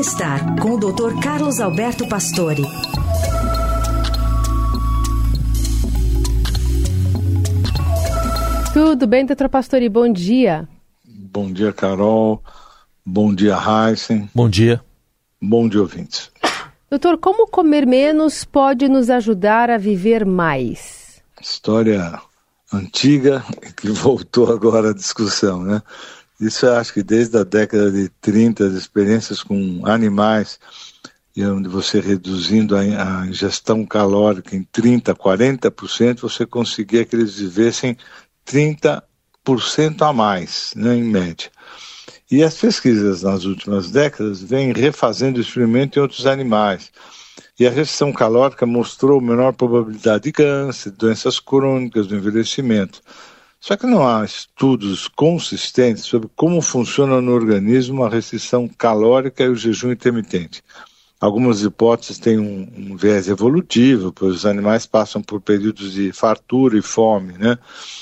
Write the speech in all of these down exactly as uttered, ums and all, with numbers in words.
Bem-Estar, com o doutor Carlos Alberto Pastore. Tudo bem, doutor Pastore? Bom dia. Bom dia, Carol. Bom dia, Heisen. Bom dia. Bom dia, ouvintes. Doutor, como comer menos pode nos ajudar a viver mais? História antiga que voltou agora à discussão, né? Isso eu acho que desde a década de trinta, as experiências com animais, e onde você reduzindo a, a ingestão calórica em trinta, quarenta por cento, você conseguia que eles vivessem trinta por cento a mais, né, em média. E as pesquisas nas últimas décadas vêm refazendo o experimento em outros animais. E a restrição calórica mostrou menor probabilidade de câncer, doenças crônicas, do envelhecimento. Só que não há estudos consistentes sobre como funciona no organismo a restrição calórica e o jejum intermitente. Algumas hipóteses têm um, um viés evolutivo, pois os animais passam por períodos de fartura e fome, né?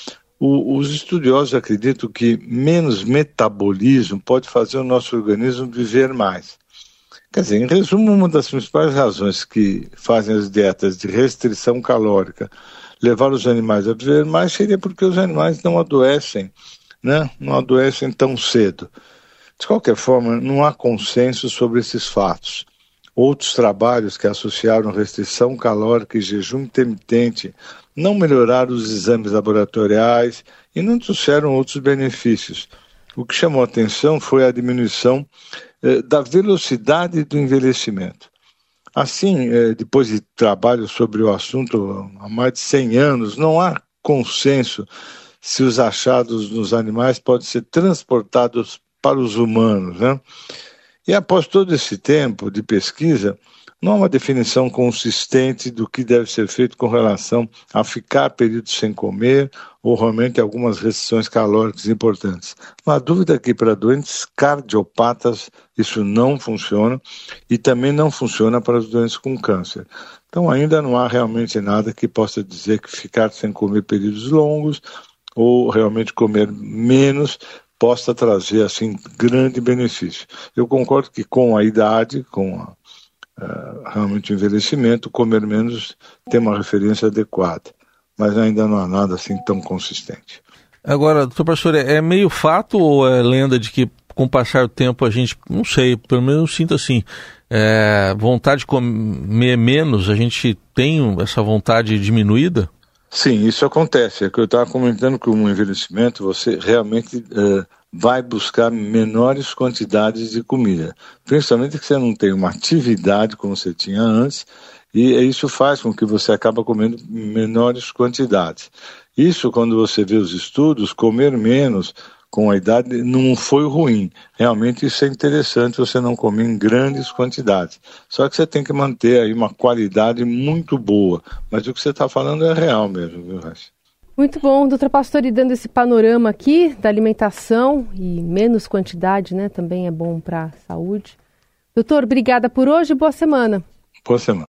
O, os estudiosos acreditam que menos metabolismo pode fazer o nosso organismo viver mais. Quer dizer, em resumo, uma das principais razões que fazem as dietas de restrição calórica levar os animais a viver mais seria porque os animais não adoecem, né? Não adoecem tão cedo. De qualquer forma, não há consenso sobre esses fatos. Outros trabalhos que associaram restrição calórica e jejum intermitente não melhoraram os exames laboratoriais e não trouxeram outros benefícios. O que chamou a atenção foi a diminuição eh, da velocidade do envelhecimento. Assim, eh, depois de trabalho sobre o assunto há mais de cem anos, não há consenso se os achados nos animais podem ser transportados para os humanos, né? E após todo esse tempo de pesquisa, não há uma definição consistente do que deve ser feito com relação a ficar períodos sem comer ou realmente algumas restrições calóricas importantes. Não há dúvida que para doentes cardiopatas isso não funciona e também não funciona para os doentes com câncer. Então ainda não há realmente nada que possa dizer que ficar sem comer períodos longos ou realmente comer menos possa trazer assim grande benefício. Eu concordo que com a idade, com a Uh, realmente o envelhecimento, comer menos tem uma referência adequada, mas ainda não há nada assim tão consistente. Agora, doutor Pastore, é meio fato ou é lenda de que com o passar do tempo a gente, não sei, pelo menos eu sinto assim, é, vontade de comer menos, a gente tem essa vontade diminuída? Sim, isso acontece. É que eu estava comentando que com o envelhecimento você realmente uh, vai buscar menores quantidades de comida. Principalmente que você não tem uma atividade como você tinha antes, e isso faz com que você acabe comendo menores quantidades. Isso, quando você vê os estudos, comer menos com a idade não foi ruim. Realmente isso é interessante, você não comer em grandes quantidades. Só que você tem que manter aí uma qualidade muito boa. Mas o que você está falando é real mesmo, viu, Raíssa? Muito bom, doutor Pastore, dando esse panorama aqui da alimentação e menos quantidade, né? Também é bom para a saúde. Doutor, obrigada por hoje e boa semana. Boa semana.